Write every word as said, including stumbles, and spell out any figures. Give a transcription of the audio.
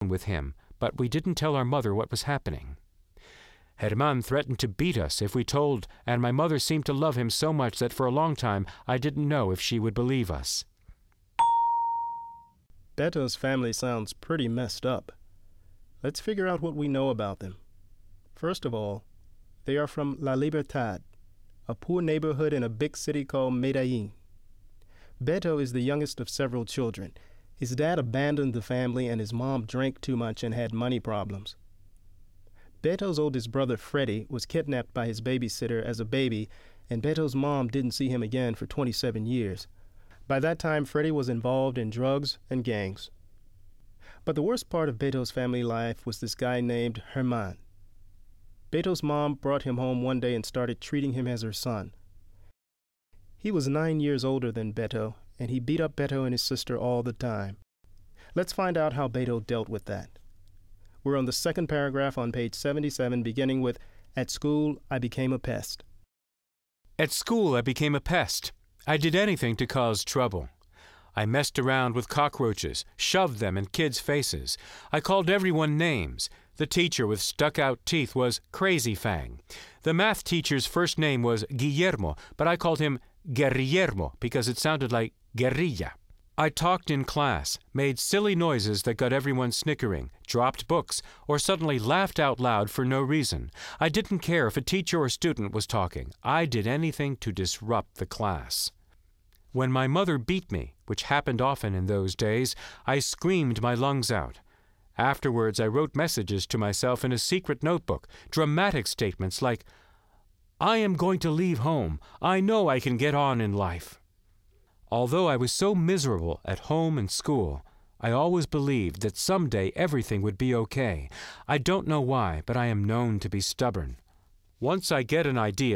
with him, but we didn't tell our mother what was happening. Herman threatened to beat us if we told, and my mother seemed to love him so much that for a long time I didn't know if she would believe us. Beto's family sounds pretty messed up. Let's figure out what we know about them. First of all, they are from La Libertad, a poor neighborhood in a big city called Medellin. Beto is the youngest of several children. His dad abandoned the family and his mom drank too much and had money problems. Beto's oldest brother, Freddie, was kidnapped by his babysitter as a baby, and Beto's mom didn't see him again for twenty-seven years. By that time, Freddie was involved in drugs and gangs. But the worst part of Beto's family life was this guy named Herman. Beto's mom brought him home one day and started treating him as her son. He was nine years older than Beto, and he beat up Beto and his sister all the time. Let's find out how Beto dealt with that. We're on the second paragraph on page seventy-seven, beginning with, "At school, I became a pest." At school, I became a pest. I did anything to cause trouble. I messed around with cockroaches, shoved them in kids' faces. I called everyone names. The teacher with stuck-out teeth was Crazy Fang. The math teacher's first name was Guillermo, but I called him Guerrillermo because it sounded like guerrilla. I talked in class, made silly noises that got everyone snickering, dropped books, or suddenly laughed out loud for no reason. I didn't care if a teacher or student was talking. I did anything to disrupt the class. When my mother beat me, which happened often in those days, I screamed my lungs out. Afterwards, I wrote messages to myself in a secret notebook, dramatic statements like, "I am going to leave home. I know I can get on in life." Although I was so miserable at home and school, I always believed that someday everything would be okay. I don't know why, but I am known to be stubborn. Once I get an idea,